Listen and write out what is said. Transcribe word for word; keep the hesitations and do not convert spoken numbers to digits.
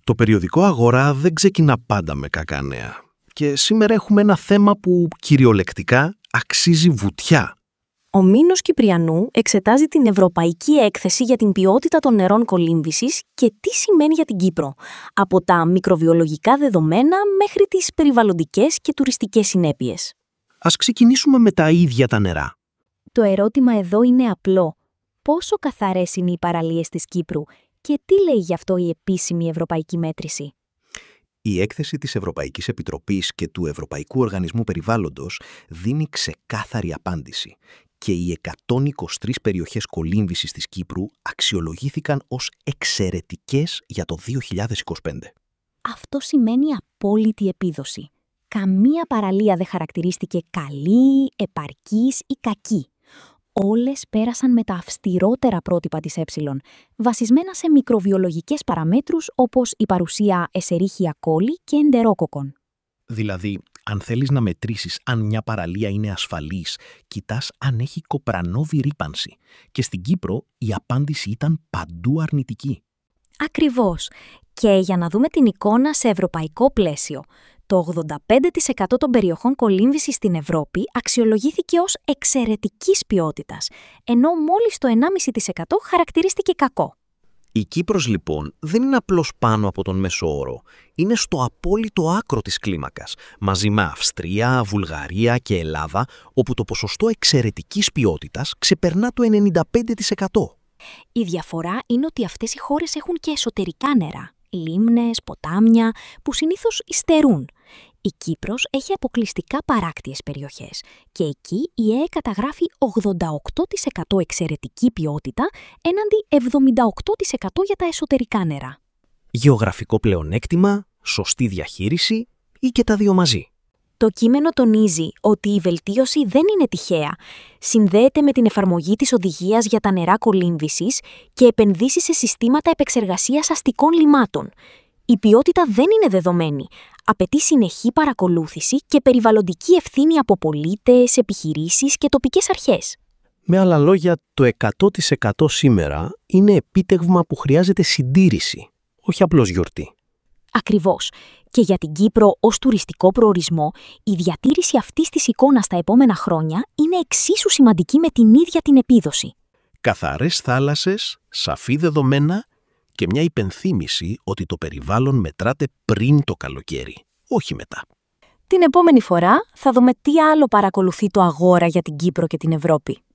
Το περιοδικό Αγορά δεν ξεκινά πάντα με κακά νέα. Και σήμερα έχουμε ένα θέμα που κυριολεκτικά αξίζει βουτιά. Ο Μήνος Κυπριανού εξετάζει την Ευρωπαϊκή Έκθεση για την ποιότητα των νερών κολύμβησης και τι σημαίνει για την Κύπρο, από τα μικροβιολογικά δεδομένα μέχρι τις περιβαλλοντικές και τουριστικές συνέπειες. Ας ξεκινήσουμε με τα ίδια τα νερά. Το ερώτημα εδώ είναι απλό. Πόσο καθαρές είναι οι παραλίες της Κύπρου και τι λέει γι' αυτό η επίσημη ευρωπαϊκή μέτρηση? Η έκθεση της Ευρωπαϊκής Επιτροπής και του Ευρωπαϊκού Οργανισμού Περιβάλλοντος δίνει ξεκάθαρη απάντηση και οι εκατόν είκοσι τρεις περιοχές κολύμβησης της Κύπρου αξιολογήθηκαν ως εξαιρετικές για το δύο χιλιάδες είκοσι πέντε. Αυτό σημαίνει απόλυτη επίδοση. Καμία παραλία δεν χαρακτηρίστηκε καλή, επαρκής ή κακή. Όλες πέρασαν με τα αυστηρότερα πρότυπα της ε, βασισμένα σε μικροβιολογικές παραμέτρους όπως η παρουσία εσερίχια κόλλη και εντερόκοκκων. Δηλαδή, αν θέλεις να μετρήσεις αν μια παραλία είναι ασφαλής, κοιτάς αν έχει κοπρανόβη ρύπανση. Και στην Κύπρο η απάντηση ήταν παντού αρνητική. Ακριβώς. Και για να δούμε την εικόνα σε ευρωπαϊκό πλαίσιο, το ογδόντα πέντε τοις εκατό των περιοχών κολύμβησης στην Ευρώπη αξιολογήθηκε ως εξαιρετικής ποιότητας, ενώ μόλις το ενάμιση τοις εκατό χαρακτηρίστηκε κακό. Η Κύπρος λοιπόν δεν είναι απλώς πάνω από τον μέσο όρο, είναι στο απόλυτο άκρο της κλίμακας, μαζί με Αυστρία, Βουλγαρία και Ελλάδα, όπου το ποσοστό εξαιρετικής ποιότητας ξεπερνά το ενενήντα πέντε τοις εκατό. Η διαφορά είναι ότι αυτές οι χώρες έχουν και εσωτερικά νερά, λίμνες, ποτάμια, που συνήθως υστερούν. Η Κύπρος έχει αποκλειστικά παράκτιες περιοχές και εκεί η ΕΕ καταγράφει ογδόντα οκτώ τοις εκατό εξαιρετική ποιότητα έναντι εβδομήντα οκτώ τοις εκατό για τα εσωτερικά νερά. Γεωγραφικό πλεονέκτημα, σωστή διαχείριση ή και τα δύο μαζί. Το κείμενο τονίζει ότι η βελτίωση δεν είναι τυχαία. Συνδέεται με την εφαρμογή της οδηγίας για τα νερά κολύμβησης και επενδύσεις σε συστήματα επεξεργασίας αστικών λιμάτων. Η ποιότητα δεν είναι δεδομένη. Απαιτεί συνεχή παρακολούθηση και περιβαλλοντική ευθύνη από πολίτες, επιχειρήσεις και τοπικές αρχές. Με άλλα λόγια, το εκατό τοις εκατό σήμερα είναι επίτευγμα που χρειάζεται συντήρηση, όχι απλώς γιορτή. Ακριβώς. Και για την Κύπρο ως τουριστικό προορισμό, η διατήρηση αυτής της εικόνας τα επόμενα χρόνια είναι εξίσου σημαντική με την ίδια την επίδοση. Καθαρές θάλασσες, σαφή δεδομένα και μια υπενθύμηση ότι το περιβάλλον μετράται πριν το καλοκαίρι, όχι μετά. Την επόμενη φορά θα δούμε τι άλλο παρακολουθεί το Αγόρα για την Κύπρο και την Ευρώπη.